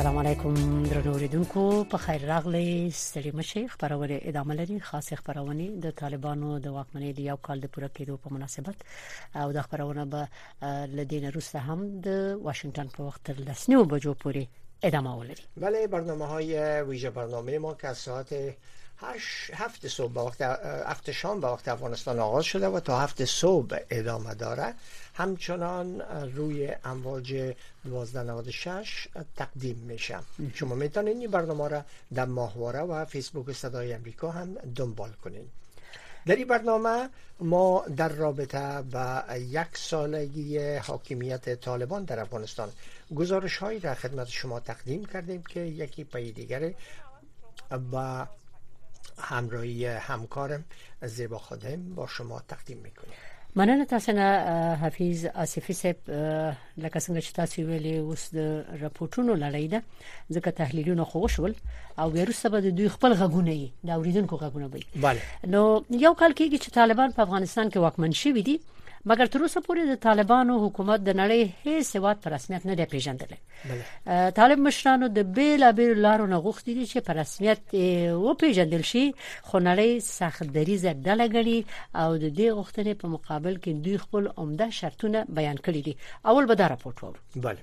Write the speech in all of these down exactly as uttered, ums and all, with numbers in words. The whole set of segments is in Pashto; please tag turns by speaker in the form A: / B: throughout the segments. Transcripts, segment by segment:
A: السلام علیکم درنو اوریدونکو په خیر راغلی ستړي مشي خبرونه ادامه لري خاصه خبرونه د طالبانو د واکمنۍ د یو کال د پوره کېدو په مناسبت او د خبرونه به لدین روسته هم د واشنگتن په وخت تر لسنیو بجو پورې ادامه ولري.
B: بله برنامه‌های ویژه برنامه ما که ساعت هشت هفت صبح به وقت هفت شام به وقت افغانستان آغاز شده و تا هفت صبح ادامه داره همچنان روی امواج دوازده نود و شش تقدیم میشه. شما میتونید این برنامه را در ماهواره و فیسبوک صدای امریکا هم دنبال کنید. در این برنامه ما در رابطه با یک سالگی حاکمیت طالبان در افغانستان گزارش هایی را خدمت شما تقدیم کردیم که یکی پای دیگر با همراهی همکارم زیبا خادم با شما تقدیم میکنیم.
A: مننه تاسو نه حفیظ آصفی صاحب لکه څنګه چې تاسو ویلي اوس د راپورټونو لړۍ ده ځکه تحلیلونه خو شول او وروسته به د دوی خپل غږونه یې د اوریدونکو غږونه وي.
B: بله
A: نو یو کال کېږي چې طالبان په افغانستان کې واکمن شوي دي مګر تر اوسه پورې د طالبانو حکومت د نړۍ هیڅ هیواد په رسمیت نه دی پیژندلی. طالب مشرانو د بیلابیلو لارو نه غوښتي دي چې په رسمیت وپیژندل شي خو نړۍ سخت دریځه ډله ګڼي او د دې غوښتنې په مقابل کې دوی خپل عمده شرطونه بیان کړي دي. اول به دا راپورټ وورو.
B: بله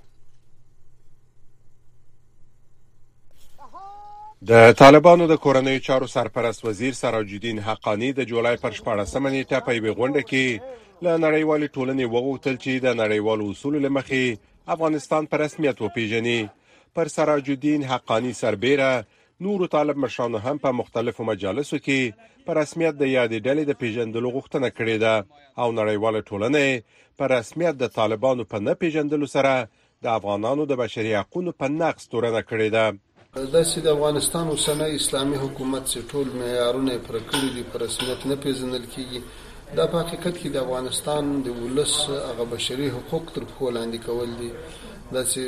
C: د طالبانو د کورنیو چارو سرپرست وزیر سراج الدین حقانی د جولای پر شپاړسمه نیټه په یوه غونډه کې له نړیوالې ټولنې وغوښتل چې د نړیوالو اصولو له مخې افغانستان په رسمیت وپیژني. پر سراج الدین حقانی سربیره نورو طالب مشرانو هم په مختلفو مجالسو کې په رسمیت د یادې ډلې د پیژندلو غوښتنه کړې ده او نړیواله ټولنه په رسمیت د طالبانو په نه پیژندلو سره د افغانانو د بشري حقوقو په نقض تورنه کړې ده.
D: دا چې د افغانستان اوسنی اسلامي حکومت چې ټول معیارونه پر کړی دي په رسمیت نه پیژندل کیږي دا په حقیقت کې د افغانستان د ولس هغه بشري حقوق تر پښو لاندې کول دي. دا چې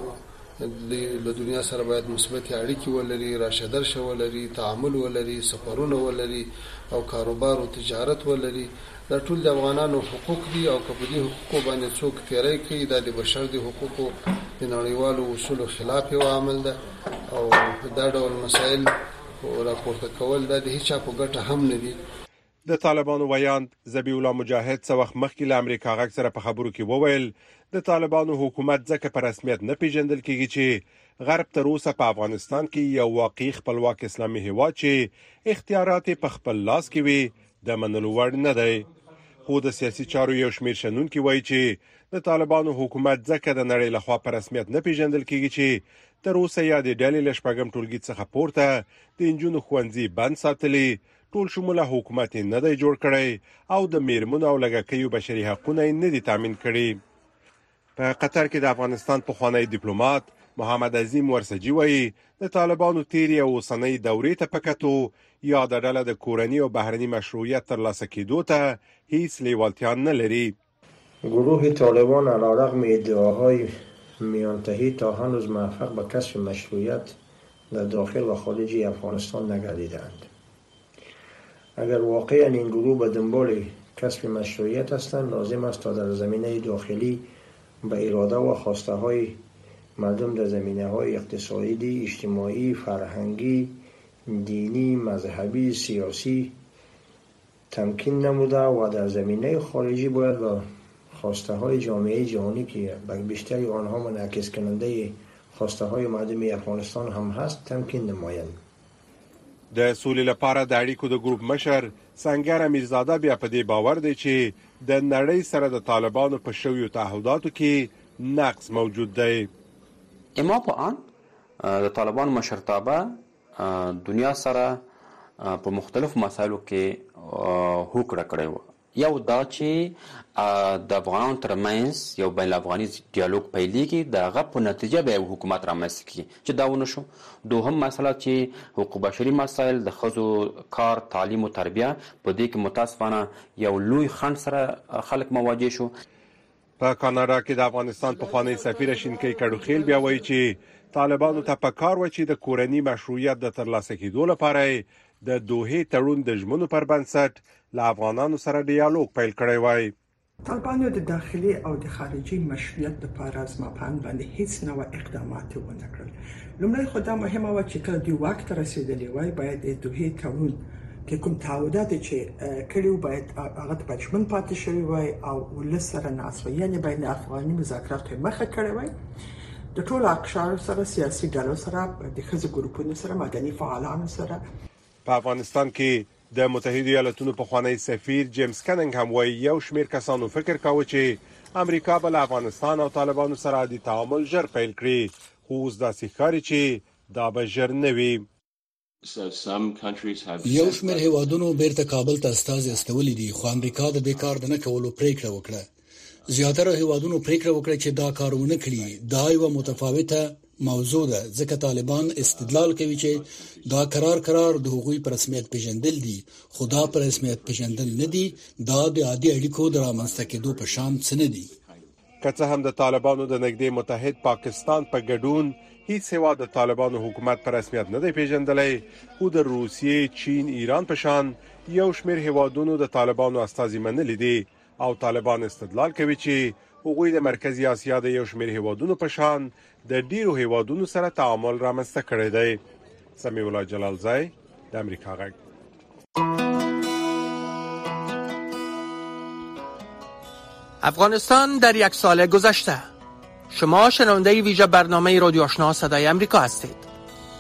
D: د دنیا سره باید مثبت اړیکې ولري، راشدر شو ولري، تعامل ولري، سفرونه ولري او کاروبار او تجارت ولري. دا ټول د افغانانو حقوق دي او په دې حقوقو باندې څوک تیری کوي دا د بشر د حقوقو د نړیوالو اصولو خلاف یو عمل ده او دا ډول مسائل راپورته کول دا د هیڅ چا په ګټه هم نه دي.
C: د طالبانو ویاند ذبیح الله مجاهد څه وخت مخکې له امریکا غږ سره په خبرو کې وویل د طالبانو حکومت ځکه په رسمیت نه پیژندل کیږي چې غرب تر اوسه په افغانستان کې یو واقعي خپلواک اسلامي هیواد چې اختیارات په خپل لاس کې وي د منلو وړ نه دی. خو د سیاسي چارو یو شمېر شنونکي وایي چې د طالبانو حکومت ځکه د نړۍ لخوا په رسمیت نه پیژندل کیږي چې تر اوسه یادې ډلې له شپږم ټولګي څخه پورته د انجونو ښوونځي بند ساتلي، ټول شموله حکومت نه دی جوړ کړی او د میرمنو او لږکیو بشري حقوقونه نه دي تامین کړي. په قطر کې د افغانستان پخوانی ډیپلوماټ محمد عظیم ورسجي وایي د طالبانو تیری او اوسنۍ دورې ته پکتو یا د ډله د کورنی او بهرنی مشروعیت ترلاسه کېدو ته هیڅ لیوالتیا نه لري.
E: گروه طالبان علیرغم ادعاهای میانتهی تا هنوز موفق به کسب مشروعیت در داخل و خارج افغانستان نگردیدند. اگر واقعا این گروه به دنبال کسب مشروعیت هستند لازم است تا در زمینه داخلی به اراده و خواسته های مردم در زمینه های اقتصادی، اجتماعی، فرهنگی، دینی، مذهبی، سیاسی تمکین نموده و در زمینه خارجی باید با خواسته های جامعه جهانی که بیشتری آنها منعکس کننده خواسته های مردم افغانستان هم هست تمکین نمایند.
C: د سولې لپاره د اړیکو د ګروپ مشر سنگر امیرزاده بیا په دې باور دی چې د نړۍ سره د طالبانو په شویو تعهداتو کې نقص موجود دی.
F: اما په آن د طالبانو مشرتابه دنیا سره په مختلفو مسایلو کې هوکړه کړې و. یو دا چې د افغانانو ترمنځ یو بین الافغاني ډیالوګ پیلېږي د هغه په نتیجه به یو حکومت رامنځته کړي چې دا ونه شو. دوهم مسله چې حقوق بشري مسایل د ښځو کار، تعلیم او تربیه په دې کې متاسفانه یو لوی خنډ سره خلک مواجه شو.
C: په کاناډا کې د افغانستان پخوانی سفیر شینکي کډوخیل بیا وایي چې طالبانو ته پکار و چې د کورنی مشروعیت د ترلاسه کېدو لپاره د دوحې تړون د ژمنو پر بنسټ له افغانانو سره ډیالوګ پیل کړی وای.
G: طالبانو د داخلي او د خارجي مشروعیت لپاره از ماپان باندې هیڅ نوع اقدامات ونه کړل. لومړی خو دا مهمه و چې کله دوی واک ته رسیدلی وای باید د دوه تړون کې کوم تعهدات چې کړیو باید هغه ته پښمن پاتې شوی وای او ولس سره ناسوي، یعنی بین افغاني مذاکرات مخه کړی وای. د ټولو اقشار سره، سیاسي ډلو سره، د ښځو ګروپونو سره، مدني فعالانو سره.
C: په افغانستان کې د متحده ایالاتونو پخوانی سفیر جیمز کننګ هم وایي یو شمېر کسانو فکر کاوه چې امریکا به له افغانستان او طالبانو سره د تعامل ژر پیل کړي، خو اوس داسې ښکاري چې دا به ژر نه وي.
H: یو شمېر هیوادونو بیرته کابل ته استازي استولي دي، خو امریکا د دې کار نه کولو پریکړه وکړه. زیاتره هیوادونو پریکړه وکړه چې دا کارونه کړي. دا یو متفاوته موضوع ده، ځکه طالبان استدلال کوي چې دا قرار قرار د حقوقي پر رسمیت پیژندل دي، خو دا پر رسمیت پیژندل نه دي، دا د عادي اړیکو د رامنځته کېدو په شان څه نه دي.
C: که څه هم د طالبانو د نږدې متحد پاکستان په ګډون هیڅ هیواد د طالبانو حکومت پر رسمیت نه دی پیژندلی، خو د روسیې، چین، ایران په شان یو شمېر هیوادونو د طالبانو استازي منلي دي او طالبان استدلال کوي چې هغوی د مرکزی اسیا د یو شمېر هیوادونو په شان د ډیرو هیوادونو سره تعامل رامنځته کړی دی. سمیع الله جلالزی، د امریکا غږ.
I: افغانستان در یک سال گذشته. شما شنونده ویژه برنامه رادیو آشنا صدای امریکا هستید.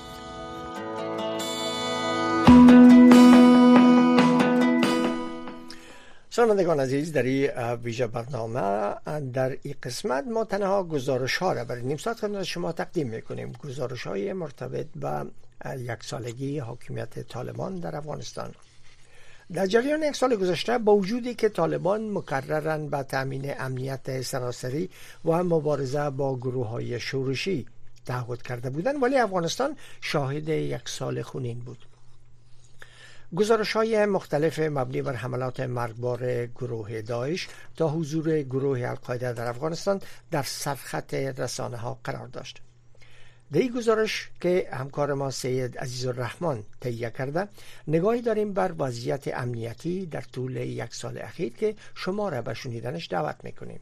B: شنوندگان عزیز، در این ویژه برنامه در این قسمت ما تنها گزارش ها را برای نیم ساعت خدمت شما تقدیم میکنیم. گزارش های مرتبط به یک سالگی حاکمیت طالبان در افغانستان. در جریان یک سال گذشته با وجودی که طالبان مکرراً به تامین امنیت سراسری و مبارزه با گروه های شورشی تعهد کرده بودند، ولی افغانستان شاهد یک سال خونین بود. گزارش‌های مختلف مبنی بر حملات مرگبار گروه داعش تا حضور گروه القاعده در افغانستان در سرخط رسانه‌ها قرار داشت. در این گزارش که همکار ما سید عزیزالرحمن تهیه کرده، نگاهی داریم بر وضعیت امنیتی در طول یک سال اخیر که شما را به شنیدنش دعوت میکنیم.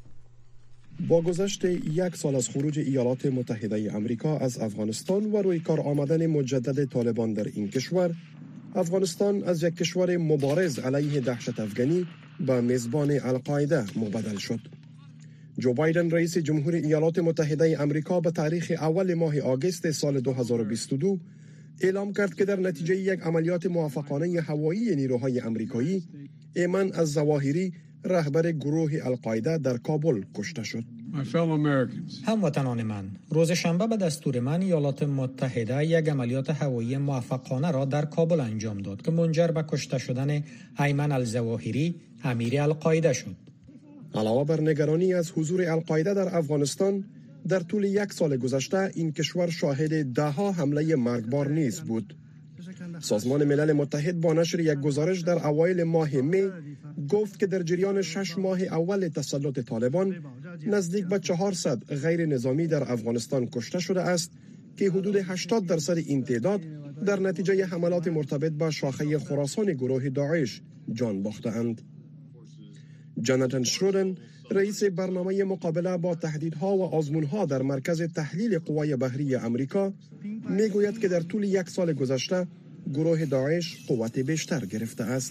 J: با گذشت یک سال از خروج ایالات متحده آمریکا از افغانستان و روی کار آمدن مجدد طالبان در این کشور، افغانستان از یک کشور مبارز علیه دهشت افغانی به میزبان القاعده مبدل شد. جو بایدن رئیس جمهور ایالات متحده آمریکا به تاریخ اول ماه آگوست سال دو هزار و بیست و دو اعلام کرد که در نتیجه یک عملیات موفقانه هوایی نیروهای آمریکایی، ایمن الظواهری رهبر گروه القاعده در کابل کشته شد.
K: هموطنان من، روز شنبه به دستور من ایالات متحده یک عملیات هوایی موفقانه را در کابل انجام داد که منجر به کشته شدن ایمن الظواهری، امیر القاعده شد.
J: علاوه بر نگرانی از حضور القاعده در افغانستان، در طول یک سال گذشته این کشور شاهد ده ها حمله مرگبار نیز بود. سازمان ملل متحد با نشر یک گزارش در اوایل ماه می گفت که در جریان شش ماه اول تسلط طالبان نزدیک به چهارصد غیر نظامی در افغانستان کشته شده است که حدود هشتاد درصد این تعداد در نتیجه حملات مرتبط با شاخه خراسان گروه داعش جان باختند. جاناتان شرودن، رئیس برنامه مقابله با تهدیدها و آزمونها در مرکز تحلیل قوای بحری آمریکا، میگوید که در طول یک سال گذشته گروه داعش قوت بیشتر گرفته است.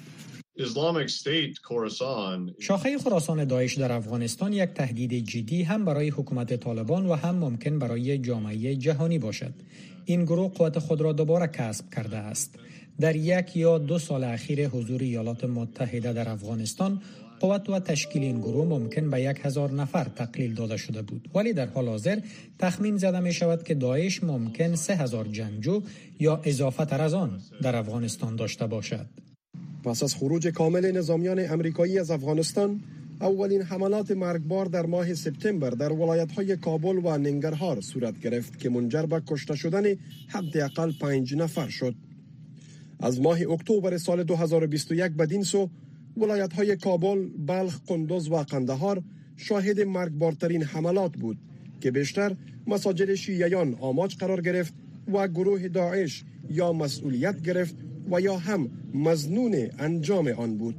K: شاخه خراسان داعش در افغانستان یک تهدید جدی هم برای حکومت طالبان و هم ممکن برای جامعه جهانی باشد. این گروه قوت خود را دوباره کسب کرده است. در یک یا دو سال اخیر حضور ایالات متحده در افغانستان، قوت و تشکیل این گروه ممکن به یک هزار نفر تقلیل داده شده بود، ولی در حال حاضر تخمین زده می شود که داعش ممکن سه هزار جنگجو یا اضافه تر از آن در افغانستان داشته باشد.
J: پس از خروج کامل نظامیان امریکایی از افغانستان، اولین حملات مرگبار در ماه سپتامبر در ولایت‌های کابل و ننگرهار صورت گرفت که منجر به کشته شدن حداقل پنج نفر شد. از ماه اکتبر سال دو هزار و بیست و یک بدین سو ولایت‌های کابل، بلخ، قندوز و قندهار شاهد مرگبارترین حملات بود که بیشتر مساجد شیعیان آماج قرار گرفت و گروه داعش یا مسئولیت گرفت و یا هم مظنون انجام آن بود.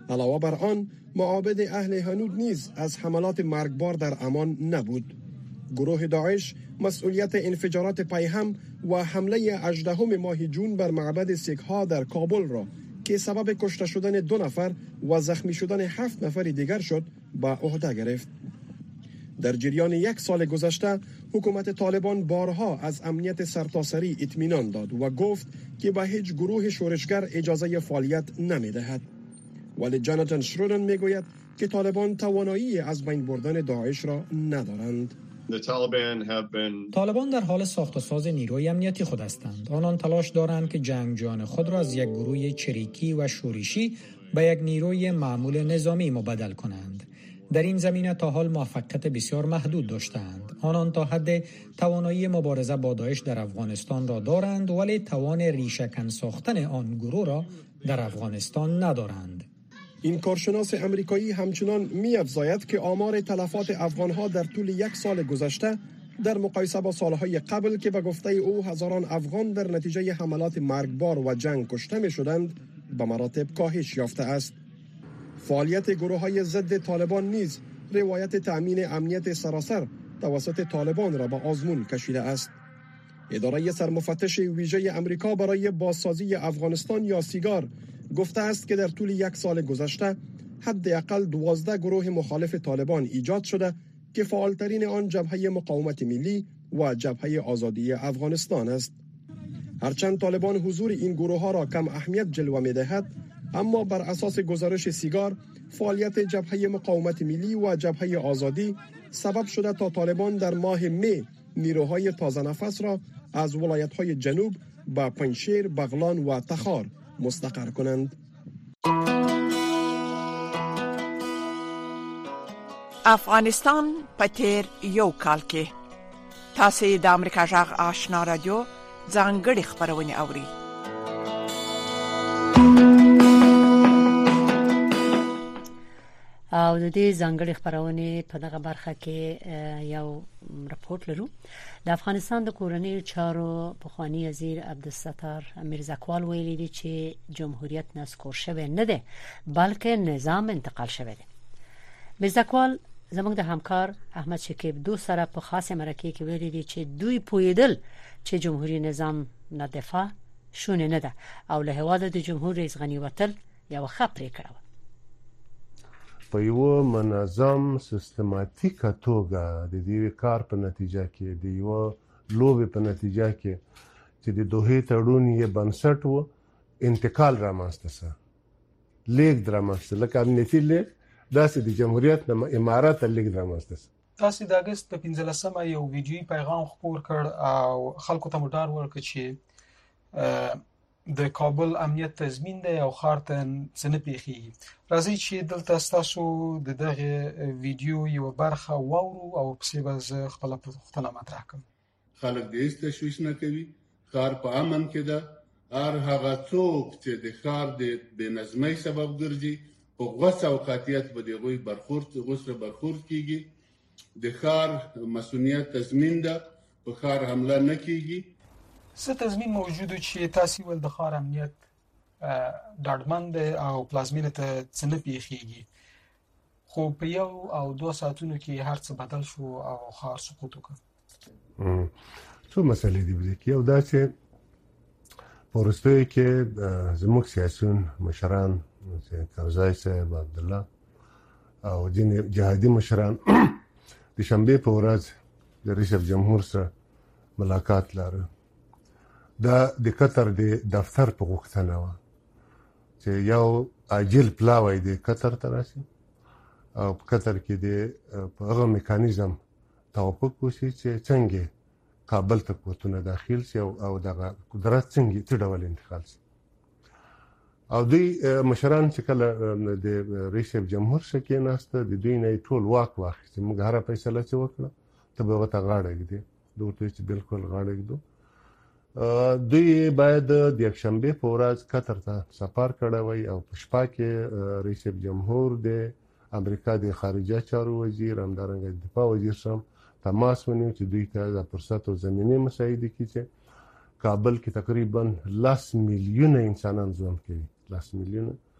J: علاوه بر آن معابد اهل هنود نیز از حملات مرگبار در امان نبود. گروه داعش مسئولیت انفجارات پیهم و حمله هجدهم ماه جون بر معبد سیک‌ها در کابل را که سبب کشته شدن دو نفر و زخمی شدن هفت نفر دیگر شد به عهده گرفت. در جریان یک سال گذشته حکومت طالبان بارها از امنیت سرتاسری اطمینان داد و گفت که به هیچ گروه شورشگر اجازه فعالیت نمی‌دهد. ولی جاناتان شرودن میگوید که طالبان توانایی از بین بردن داعش را ندارند.
K: طالبان در حال ساخت و ساز نیروی امنیتی خود هستند. آنان تلاش دارند که جنگجویان خود را از یک گروه چریکی و شورشی به یک نیروی معمول نظامی مبدل کنند. در این زمینه تا حال موفقیت بسیار محدود داشتند. آنان تا حد توانایی مبارزه با داعش در افغانستان را دارند ولی توان ریشه‌کن ساختن آن گروه را در افغانستان ندارند.
J: این کارشناس امریکایی همچنان می‌افزاید که آمار تلفات افغان‌ها در طول یک سال گذشته در مقایسه با سالهای قبل که به گفته او هزاران افغان در نتیجه حملات مرگبار و جنگ کشته می‌شدند به مراتب کاهش یافته است. فعالیت گروه‌های ضد طالبان نیز روایت تأمین امنیت سراسر توسط طالبان را به آزمون کشیده است. اداره سرمفتش ویژه امریکا برای بازسازی افغانستان یا سیگار گفته است که در طول یک سال گذشته حداقل دوازده گروه مخالف طالبان ایجاد شده که فعالترین آن جبهه مقاومت ملی و جبهه آزادی افغانستان است. هرچند طالبان حضور این گروه ها را کم اهمیت جلوه می دهد، اما بر اساس گزارش سیگار فعالیت جبهه مقاومت ملی و جبهه آزادی سبب شده تا طالبان در ماه می نیروهای تازه نفس را از ولایت‌های جنوب به پنجشیر، بغلان و تخار مستقر کنند.
G: افغانستان په تیر یو کال کې تاسو د امریکا جغ آشنا رادیو ځانګړي خبرونه اوري.
A: او د دې ځانګړي خبرونه په دغه برخه کې یو راپورټ لرو. د افغانستان د کورنۍ چارو پخوانی وزیر عبدالستار میرزاکوال ویلي دی چې جمهوریت نسکور شوی نه دی بلکې نظام انتقال شوی دی. میرزاکوال زموږ د همکار احمد شکیب دو سره په خاصه مرکه کې ویلي دی چې دوی پویدل چې جمهوریت نظام نه دفاع شونه نه ده او له هواده د جمهور رئیس غنی وتل یو خبرې کړو.
C: په یو منظم سیستماتیک توګه د دې کار په نتیجه کې د یو لوبې په نتیجه کې چې د دوه تړون یې بنسټ و انتقال رامنځته سه لیک رامنځته لکه امنیتي لیک داسې د جمهوریت د امارات لیک رامنځته سه.
L: تاسو د اگست په پنځلسمه یو ویډیویي پیغام خپور کړ او خلکو ته مډار ورکړ چې د کابل امنیت تضمین دی او خار ته څه نه پیښیږي. راځي چې دلته تاسو د دغه ویډیو یو برخه واورو او پسې به زه خپله پوښتنه مطرح کړم.
M: خلک د هېڅ تشویش نه کوي، ښار په امن کې ده. هر هغه څوک چې د ښار د بېنظمۍ سبب ګرځي په غوڅ او قاطعیت به د هغوی برخورد غوڅه برخورد کېږي. د ښار مسؤلیت تضمین ده، په ښار حمله نه کېږي.
L: څه تضمین موجود چې تاسو ول د ښار امنیت ډاډمن دی او پلازمینه ته څه نه پیښیږي، خو په یو او دوه ساعتونو کې هر څه بدل شو او ښار سقوط وکړ.
C: څو مسلې دي چې یو دا چې په وروستیو کې زموږ سیاسیون مشران کرزای صاحب، عبدالله او ځینې جهادي مشران د شنبې په ورځ د رئیس جمهور سره ملاقات لري. دا د قطر د دفتر په غوښتنه و چې یو عاجل پلاوی د قطر ته راشي او په قطر کې د هغه میکانیزم توافق وشي چې څنګه کابل ته قوتونه داخل شي او دغه قدرت څنګه څه ډول انتقال شي. او دوی مشران چې کله د رئیس جمهور سره کېناسته د دوی نه ټول واک واخیست. موږ هره فیصله چې وکړه ته به ورته غاړه ږدي، دوی چې بالکل غاړه ږدو. دوی باید د یکشنبې په ورځ قطر ته سفر کړی وای او په شپه کې رئیس جمهور د امریکا د خارجه چارو وزیر همدارنګه د دفاع وزیر سره تماس ونیو چې دوی ته د فرصت او زمینه مساعده کړي چې کابل کې تقریبا لاس میلیونه انسانان ژوند کوي. لاس میلیونه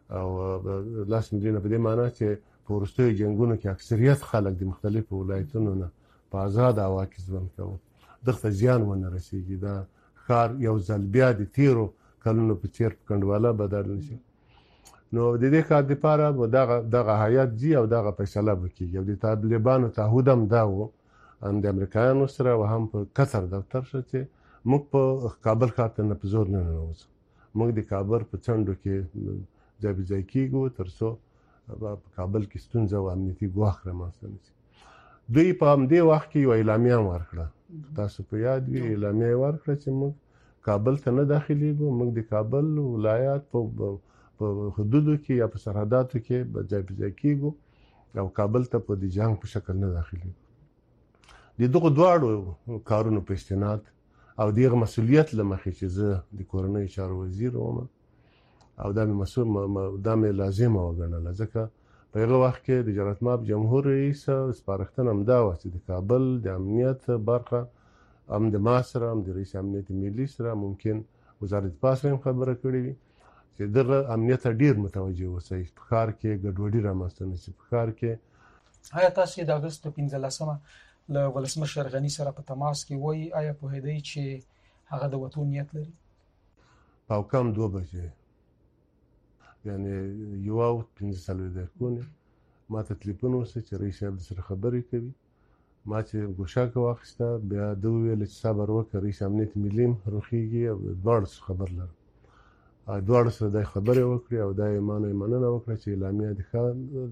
N: او لاس میلیونه په دې معنی چې په وروستیو جنګونو کې اکثریت خلک د مختلفو ولایتونو نه په آزاد هوا کې ژوند کوي، دغه زیان ونه رسیږي. دا ښار یو ځل بیا د تیرو کلونو په څیر په کنډواله بدل نشي. نو د دې کار لپاره دغه دغه هیات جی او دغه فیصله وکړي. او د طالبانو تعهد هم دا و هم د امریکایانو سره او هم په قطر دفتر سره چې موږ په کابل ښار ته نه په زور نه ننوځو، موږ د کابل په څنډو کې ځای په ځای کېږو تر څو په کابل کې ستونزه او امنیتي ګواښ رامنځته نه شي. دوی په همدې وخت کې یو اعلامیه ورکړه، تاسو په یاد وي اعلامیه یې ورکړه چې موږ کابل ته نه داخلېږو، موږ د کابل ولایت په په حدودو کې یا په سرحداتو کې ځای په ځای کېږو او کابل ته په د جنګ په شکل نه داخلېږو. د دغو دواړو کارونو په استناد او دغه مسؤلیت له مخې چې زه د کورنۍ چارو وزیر وم او دا مې مسؤل دا مې لازمه وګڼله، ځکه په هغه وخت کې د جراتماب جمهور رئیس سپارښتنه همدا وه چې د کابل د امنیت برخه هم د ما سره هم د رئیس امنیت ملي سره ممکن وزارت دفاع سره هم خبره کړې وي چې دغه امنیت ته ډېر متوجه اوسئ، په ښار کې ګډوډي رامنځته نه شي. په ښار کې
L: آیا تاسو د اګست په پنځلسمه له ولسمشر غني سره په تماس کې وای؟ آیا پوهېدئ چې هغه د وتو نیت لري؟
N: په کم دوه بجې یعنې یو او پنځه څلوېښت دقیقې ما ته تلیفون وشو چې رئیس صاحب سره خبرې کوي. ما چې ګوشاکه واخیسته بیا ده وویل چې صبر وکړه، رئیس امنیت ملي هم روخېږي او دواړو سره خبر لرم. دواړو سره دا خبرې وکړې او دا یې مانه مننه وکړه چې اعلامیه د ښه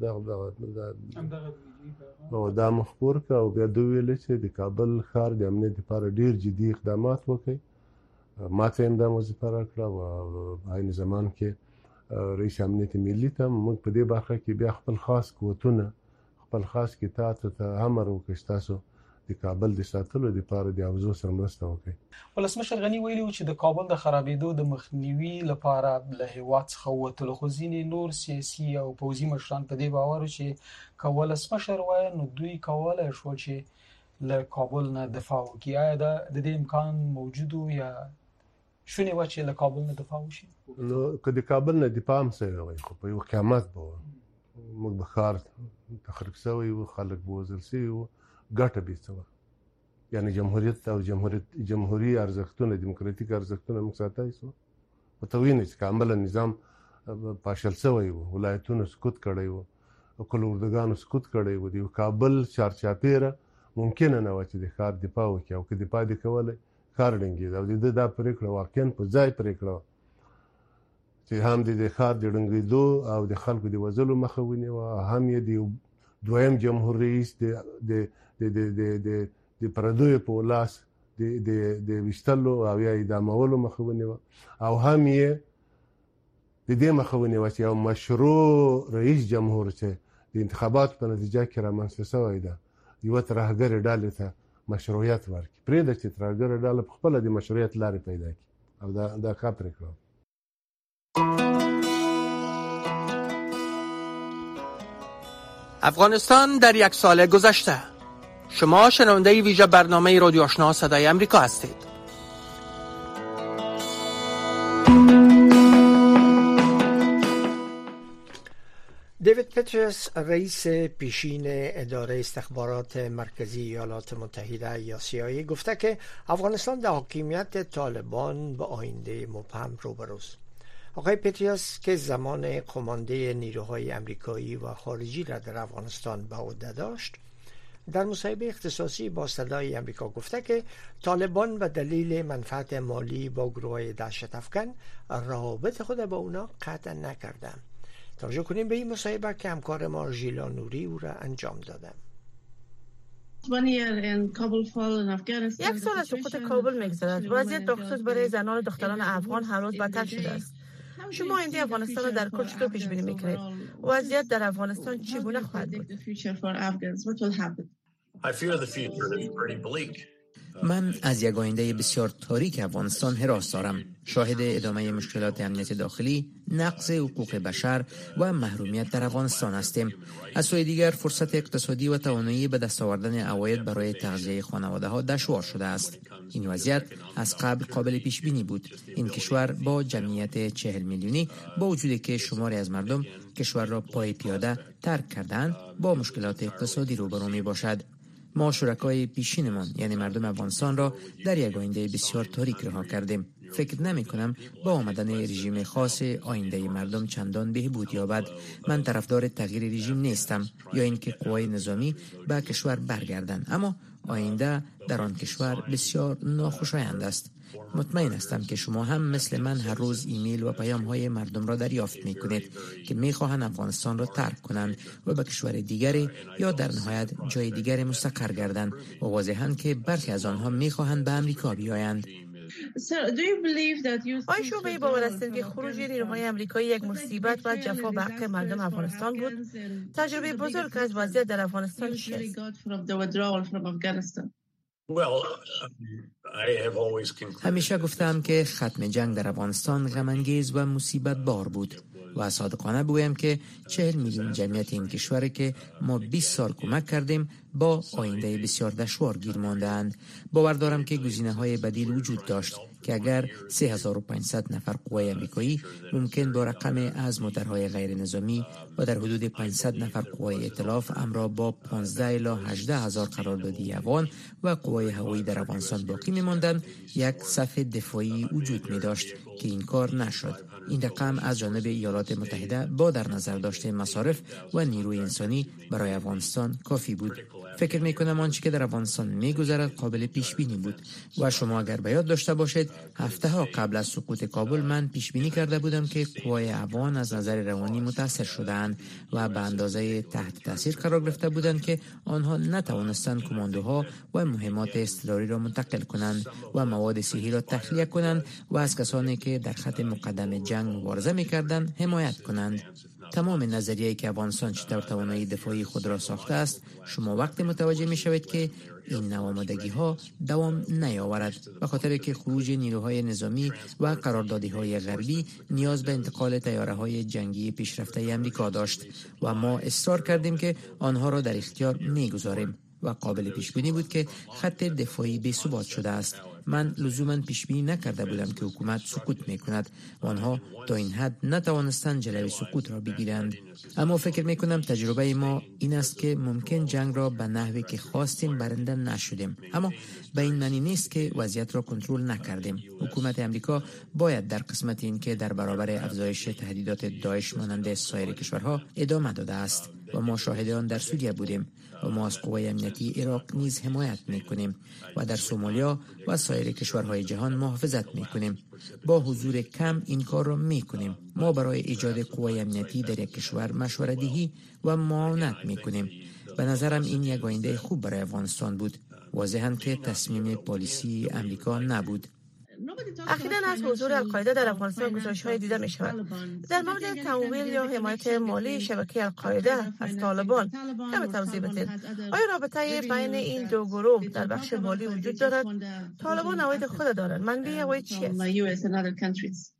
N: او دا مخبور کړه او بیا ده وویل چې د کابل ښار د امنیت لپاره ډېر جدي اقدامات وکړي. ما ته هم دا وظیفه راکړه او عین زمان کې رئیس امنیت ملي ته موږ په دې برخه کې بیا خپل خاص قوتونه خپل خاص کتاب ته امر وکړ چې تاسو د کابل د ساتلو لپاره د اوزو سره مرسته وکړي.
L: ولسمشر غني ویلي چې د کابل د خرابېدو د مخنیوي لپاره له هېواد څخه وتلو، خو ځینې نور سیاسي او پوځي مشران په دې باور چې که ولسمشر وایي نو دوی کولی شو چې له کابل نه دفاع وکړي. آیا د دې امکان موجود و یا شونې وه چې له کابل نه دفاع وشي؟
N: نو که د کابل نه دفاع هم شوی وای خو په یو قیامت به وه، موږ به ښار تخریب شوی و، خلک به وژل شوي وو، ګټه به څه وه؟ یعنې جمهوریت او جمهوریت جمهوري ارزښتونه دیموکراتیک ارزښتونه موږ ساتای شو؟ خو ته وینې چې که عمله نظام پاشل شوی و، ولایتونو سقوط کړی و، کل اردوګانو سقوط کړی و، د یو کابل چارچاپېره ممکنه نه وه چې د ښار دفاع وکړي او که دفاع دې کولی ښار ډنګېده. او د ده دا پرېکړه واقعا په ځای پرېکړه وه چې هم د دې ښار د ډنګېدو او د خلکو د وژلو مخه ونیوه، هم یې د یو دویم جمهور رئیس د پردیو په لاس د ویشتلو او یا اعدامولو مخه ونیوه، او هم یې د دې مخه ونیوه چې یو مشروع رئیس جمهور چې د انتخاباتو په نتیجه کې رامنځته شوی ده یوه ترهګرې ډلې ته مشروعیت ورکړي. پرېږده چې ترهګره ډله په خپله د مشروعیت لارې پیدا کړي او دا دا ښه پرېکړه.
I: افغانستان در یک سال گذشته. شما شنونده ویژه برنامه رادیو آشنا صدای امریکا هستید.
B: دیوید پترس رئیس پیشین اداره استخبارات مرکزی ایالات متحده یا سی آی ای گفته که افغانستان در حاکمیت طالبان به آینده مبهم روبروست. آقای پترس که زمان کمانده نیروهای امریکایی و خارجی را در افغانستان به عهده داشت، در مصاحبه اختصاصی با صدای امریکا گفته که طالبان به دلیل منفعت مالی با گروه‌های دهشت افکن روابط خود با اونا قطع نکردند. توجه کنیم به این مصاحبه که همکار ما ژیلا نوری او را انجام داده.
O: یک سال از سقوط کابل می‌گذرد. وضعیت بخصوص برای زنان و دختران افغان هر روز بدتر شده است. شما آینده افغانستان را در کل چطور پیش بینی می‌کنید؟ وضعیت در افغانستان چگونه خواهد بود؟
P: من از یک آینده بسیار تاریک افغانستان هراس دارم. شاهد ادامه مشکلات امنیت داخلی، نقض حقوق بشر و محرومیت در افغانستان هستیم. از سوی دیگر فرصت اقتصادی و توانایی به دست آوردن عواید برای تغذیه خانواده ها دشوار شده است. این وضعیت از قبل قابل پیش بینی بود. این کشور با جمعیت چهل میلیونی با وجودی که شماری از مردم کشور را پای پیاده ترک کردند، با مشکلات اقتصادی روبرو می باشد. ما شرکای پیشینمان یعنی مردم افغانستان را در یک آینده بسیار تاریک رها کردیم. فکر نمی کنم با آمدن رژیم خاص آینده مردم چندان بهبود یابد. من طرفدار تغییر رژیم نیستم یا اینکه قوای نظامی به کشور برگردند، اما آینده در آن کشور بسیار ناخوشایند است. مطمئن هستم که شما هم مثل من هر روز ایمیل و پیام های مردم را دریافت می کنید که می خواهند افغانستان را ترک کنند و به کشور دیگری یا در نهایت جای دیگری مستقر گردند و واضحاً که برخی از آنها می خواهند به امریکا بیایند.
O: آیا شما به این باور هستید که خروج نیروهای آمریکایی یک مصیبت و جفا به حق مردم افغانستان بود؟ تجربه بزرگ از وضعیت در افغانستان چیست؟
P: همیشه گفتم که ختم جنگ در افغانستان غم انگیز و مصیبت بار بود و صادقانه بگویم که چهل میلیون جمعیت این کشور که ما بیست سال کمک کردیم با آینده بسیار دشوار گیر مانده‌اند. باور دارم که گزینه‌های بدیل وجود داشت که اگر سه هزار و پانصد نفر قوای آمریکایی ممکن با رقم از موترهای غیر نظامی و در حدود پانصد نفر قوای ائتلاف امرا با پانزده الی هجده هزار قراردادی افغان و قوای هوایی در افغانستان باقی می‌ماندند، یک صف دفاعی وجود می‌داشت که این کار نشد. این رقم از جانب ایالات متحده با در نظر داشته مصارف و نیروی انسانی برای افغانستان کافی بود. فکر میکنم آنچه که در افغانستان میگذرد قابل پیش بینی بود و شما اگر به یاد داشته باشید هفته ها قبل از سقوط کابل من پیش بینی کرده بودم که قوای افغان از نظر روانی متاثر شدند و به اندازه تحت تاثیر قرار گرفته بودند که آنها نتوانستند کماندوها و مهمات اضطراری را منتقل کنند و مواد صحی را تخلیه کنند و از کسانی که در خط مقدم جنگ مبارزه میکردند حمایت کنند. تمام نظریه‌ای که افغانستان چطور توانایی دفاعی خود را ساخته است، شما وقت متوجه می‌شوید که این نوآمدگی‌ها دوام نیاورد، به خاطر که خروج نیروهای نظامی و قراردادی‌های غربی نیاز به انتقال طیاره‌های جنگی پیشرفته آمریکا داشت و ما اصرار کردیم که آنها را در اختیار می‌گذاریم و قابل پیش بینی بود که خط دفاعی بی‌ثبات شده است. من لزوما پیش بینی نکرده بودم که حکومت سقوط میکند و آنها تا این حد نتوانستند جلوی سقوط را بگیرند. اما فکر میکنم تجربه ما این است که ممکن جنگ را به نحوی که خواستیم برنده نشدیم، اما به این معنی نیست که وضعیت را کنترل نکردیم. حکومت امریکا باید در قسمت این که در برابر افزایش تهدیدات داعش مانند سایر کشورها ادامه داده است و ما شاهد آن در سوریه بودیم و ما از قوای امنیتی عراق نیز حمایت میکنیم و در سومالیا و سایر کشورهای جهان محافظت میکنیم. با حضور کم این کار را میکنیم. ما برای ایجاد قوای امنیتی در یک کشور مشورت دهی و معاونت میکنیم. به نظرم این یک آینده خوب برای افغانستان بود. واضحاً که تصمیم پالیسی امریکا نبود.
O: اخیراً از حضور القاعده در افغانستان گزارش‌های دیده می‌شود. در مورد تمویل یا حمایت مالی شبکه القاعده از طالبان کمی توضیح بدید. آیا رابطه بین این دو گروه در بخش مالی وجود دارد؟ طالبان عواید خود دارند. منبع عواید چیست؟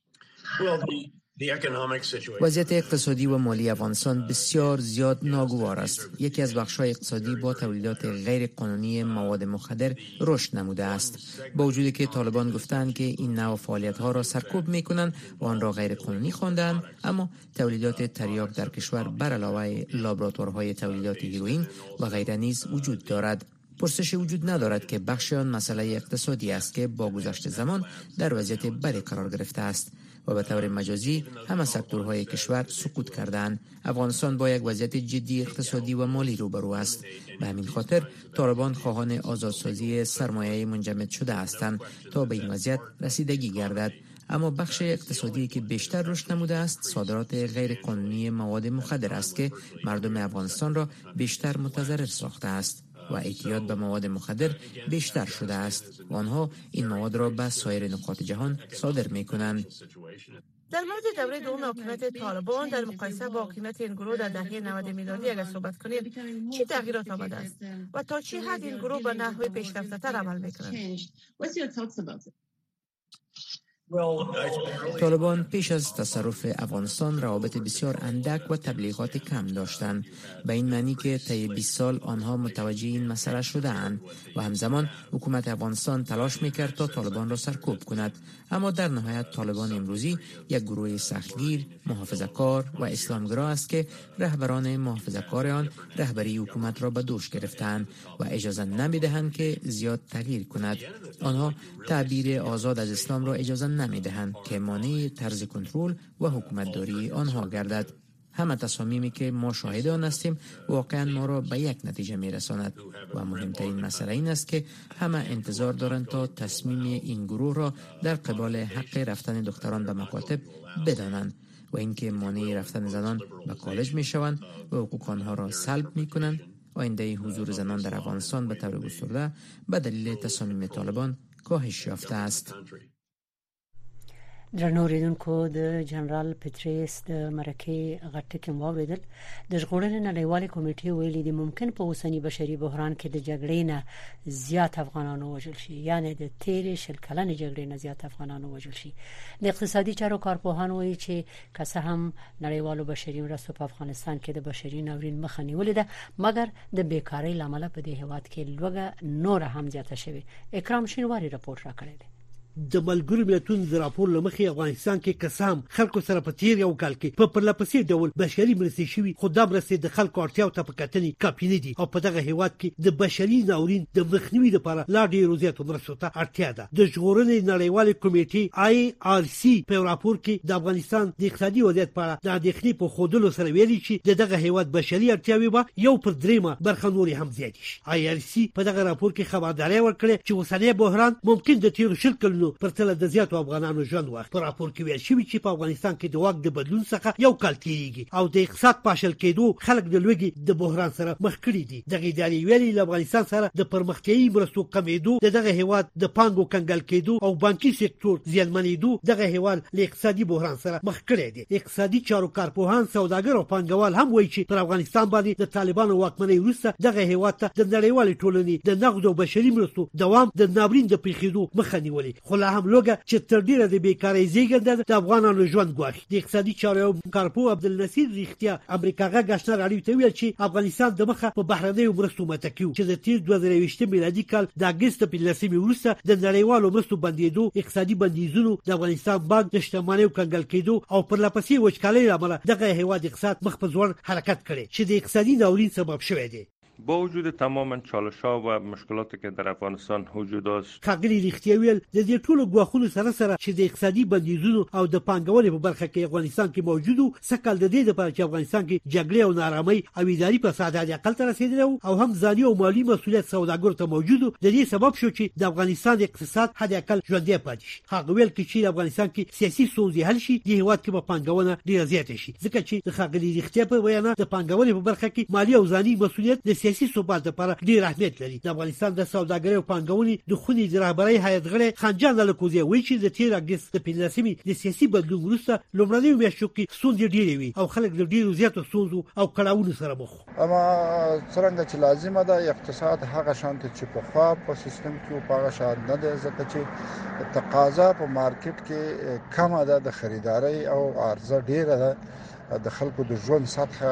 P: وضعیت اقتصادی و مالی افغانستان بسیار زیاد ناگوار است. یکی از بخش‌های اقتصادی با تولیدات غیر قانونی مواد مخدر رشد نموده است. با وجودی که طالبان گفتند که این نوع فعالیت‌ها را سرکوب می‌کنند و آن را غیر قانونی خواندند، اما تولیدات تریاک در کشور بر علاوه لابراتوارهای تولیدات هیروئین و غیره نیز وجود دارد. پرسش وجود ندارد که بخش آن مسئله اقتصادی است که با گذشت زمان در وضعیت بدی قرار گرفته است و به طور مجازی همه سکتورهای کشور سقوط کردند. افغانستان با یک وضعیت جدی اقتصادی و مالی روبرو است. به همین خاطر طالبان خواهان آزادسازی سرمایه منجمد شده هستند تا به این وضعیت رسیدگی گردد. اما بخش اقتصادی که بیشتر رشد نموده است صادرات غیر قانونی مواد مخدر است که مردم افغانستان را بیشتر متضرر ساخته است و اعتیاد به مواد مخدر بیشتر شده است و آنها این مواد را به سایر نقاط جهان صادر می کنند.
O: در مورد دوره دوم حکومت طالبان در مقایسه با حکومت این گروه در دهه نود میلادی اگر صحبت کنید، چه تغییرات آمده است و تا چه حد این گروه به نحو پیشرفته‌تر عمل می‌کنند؟
P: طالبان پیش از تصرف افغانستان روابط بسیار اندک و تبلیغات کم داشتند، به این معنی که طی بیست سال آنها متوجه این مسئله شده اند و همزمان حکومت افغانستان تلاش میکرد تا طالبان را سرکوب کند. اما در نهایت طالبان امروزی یک گروه سختگیر، محافظه‌کار و اسلامگرا است که رهبران محافظه‌کار آن رهبری حکومت را به دوش گرفتند و اجازه نمیدهند که زیاد تغییر کند. آنها تعبیر آزاد از اسلام را اجازه نمیدهند که مانع طرز کنترل و حکومتداری آنها گردد. همه تصامیمی که ما شاهد آن هستیم واقعا ما را به یک نتیجه میرساند و مهمترین مسئله این است که همه انتظار دارند تا تصمیم این گروه را در قبال حق رفتن دختران به مکاتب بدانند و اینکه مانع رفتن زنان به کالج میشوند و حقوق آنها را سلب میکنند. آینده حضور زنان در افغانستان به طور گسترده به دلیل تصامیم طالبان کاهش یافته است.
A: درنو اوریدونکو د جنرال پټریس د مرکه غټکم واوریدل د ژغورنې نړیوالې کمیټې ویلي دي ممکن په اوسنی بشري بحران کې د جګړې نه زیات افغانانو وژل شي، یعنی د تیرې شل کلنې جګړې نه زیات افغانانو وژل شي. د اقتصادي چارو کارپوهان وایي چې که هم نړیوالو بشري مرستو په افغانستان کې د بشري ناورین مخه نیولې ده، مګر د بیکاری لامل په دې هیواد کې لوګه نور هم زیاته شوه. اکرام شینواری رپورټ راکړی دی.
Q: د ملګرو ملتونو د راپور لمخې افغانستان کې قسم خلکو سره په تیر یو کال کې په پرلپسې ډول بشري مرستې شوي، خو دا مرستې د خلکو اړتیاو ته په کتنې کافي نه دي او په دغه هیواد کې د بشري ناورین د مخنیوي لپاره لا ډېرو زیاتو مرستو ته اړتیا ده. د ژغورنې نړیوالې کمیټې آی آر سی په راپور کې د افغانستان د اقتصادي وضعیت په اړه د اندېښنې په ښودلو سره ویلي چې د دغه هیواد بشري اړتیاوې به یو پر دریمه برخه نورې هم زیاتې شي. آی آر سی په دغه راپور کې خبرداری ورکړې چې اوسنی بحران ممکن د تیرو شل کلونو پرتله د زیاتو افغانانو ژوند واخلي. په راپور کې ویل شوی چې په افغانستان کې د واک د بدلون څخه یو کال تیریږي او د اقتصاد پاشل کېدو خلک د لوږې د بحران سره مخ کړي دي. دغه ادارې ویلي له افغانستان سره د پرمختیایي مرستو کمیدو، د دغه هیواد د پانګو کنګل کېدو او بانکي سکتور زیانمنېدو دغه هیواد له اقتصادي بحران سره مخ کړي دي. اقتصادي چارو کارپوهان، سوداګر او پانګوال هم وایي چې پر افغانستان باندې د طالبانو واکمنۍ وروسته دغه هیواد ته د نړیوالې ټولنې د نقد او بشري مرستو دوام د ناورین د پیښېدو مخه نیولې. خو لا هم لوګه چې تر ډیره د بیکارۍ زیږنده د افغانانو ژوند ګواښي. د اقتصادي چارو کارپوه عبدالنصیر ریښتیا امریکا غږ آشنا راډیو ته ویل چې افغانستان د مخه په بهرنیو مرستو متکي و چې د تیر دوه زره یوویشت میلادي کال د اګست په لسمې وروسته د نړیوالو مرستو بندېدو، اقتصادي بندیزونو، د افغانستان بانک د شتمنیو کنګل کېدو او پرلپسې وچکالۍ له امله دغه هیواد اقتصاد مخ په ځوړ حرکت کړی چې د اقتصادي ناورین سبب شوی دی.
R: با وجود تمام چالش‌ها و مشکلاتی که در افغانستان وجود داشت،
Q: ښاغلي ریښتیا ویل د دې ټولو ګواښونو سره سره چې د اقتصادي بندیزونو او د پانګونې په برخه کې افغانستان کې موجود و، سکل د دې لپاره چې افغانستان کې جګړې او نارامۍ او اداري فساد حد اقل ته رسېدلی او هم ځاني او مالي مسؤلیت سوداګرو ته موجود و، د دې سبب شو چې د افغانستان اقتصاد حد اقل ژوندی پاتې شي. هغه ویل چې د افغانستان کې سیاسي ستونزې حل شي، د هیواد کې به پانګونه ډېره زیاته شي، ځکه چې د ښاغلي ریښتیا په وینا د پانګونې په برخه کې مالي او ځاني مسؤلیت د سیاسي ثبات لپاره ډیر اهمیت لري. د افغانستان د سوداګرۍ او پانګونې د خونې د رهبرۍ هیئت غړی خنجان الکوزی وایي چې د تیر اګست د پنځلسمې د سیاسي بدلون وروسته لومړنیو میاشتو کې ستونزې ډېرې وي او خلک د ډېرو زیاتو ستونزو او کړاوونو سره مخ.
S: اما څرنګه چې لازمه ده اقتصاد هغه شان چې په خوا په سیستم کې او په هغه شان نه ده، ځکه چې تقاضا په مارکیټ کې کمه ده، د خریدارۍ او عرضه ډېره ده، د خلکو د ژوند سطحه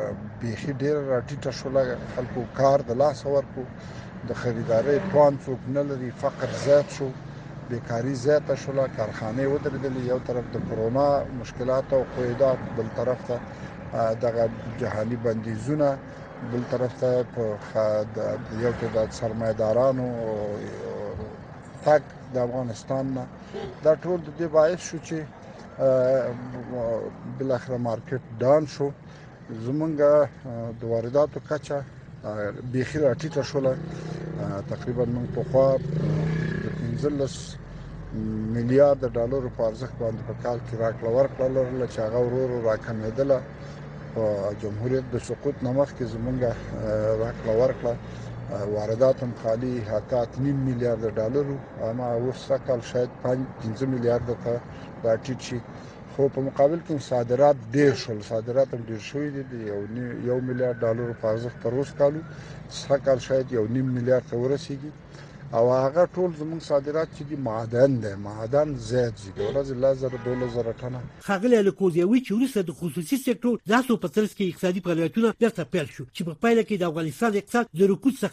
S: بیخي ډېره راټیټه شوله، خلکو کار د لاس ورکو، د خریدارۍ توان څوک نه لري، فقر زیات شو، بیکاری زیاته شوله، کارخانې ودرېدلې، یو طرف د کرونا مشکلات او قیودات، بل طرف ته دغه جهاني بندیزونه، بل طرف ته په یو تعداد سرمایه‌دارانو تګ د افغانستان نه، دا ټول د دې باعث شو چې بالاخره مارکیټ ډاون شو. زمونږ د وارداتو کچه بیخي راټیټه شوله، تقریبا موږ پخوا د پنځلس میلیارډ ډالرو په ارزښت باندې په کال کې راکړه ورکړه لرله چې هغه ورو ورو راکمېدله. په جمهوریت د سقوط نه مخکې زمونږ راکړه ورکړه واردات هم خالي حتی نیم میلیارډ ډالرو، اما اوس کال شاید پنځه میلیارډ ته راټیټ شي. خو په مقابل کې صادرات ډیر شول، صادرات هم ډیر شوي دي، یو یو میلیارډ ډالر په ارزښت تر اوسه کالو څخه کال شاید یو نیم میلیارډ ته ورسیږي. او هغه ټول زموږ صادرات چې دي معدن دي، معدن زیات دي، ورځ لا زر دوله زر ټنه.
Q: خاغلی الکوزیوي چې وروسته د خصوصي سکتور داسو په ترڅ کې اقتصادي فعالیتونه بیرته پیل شو چې په پایله کې د افغانستان اقتصاد د رکود څخه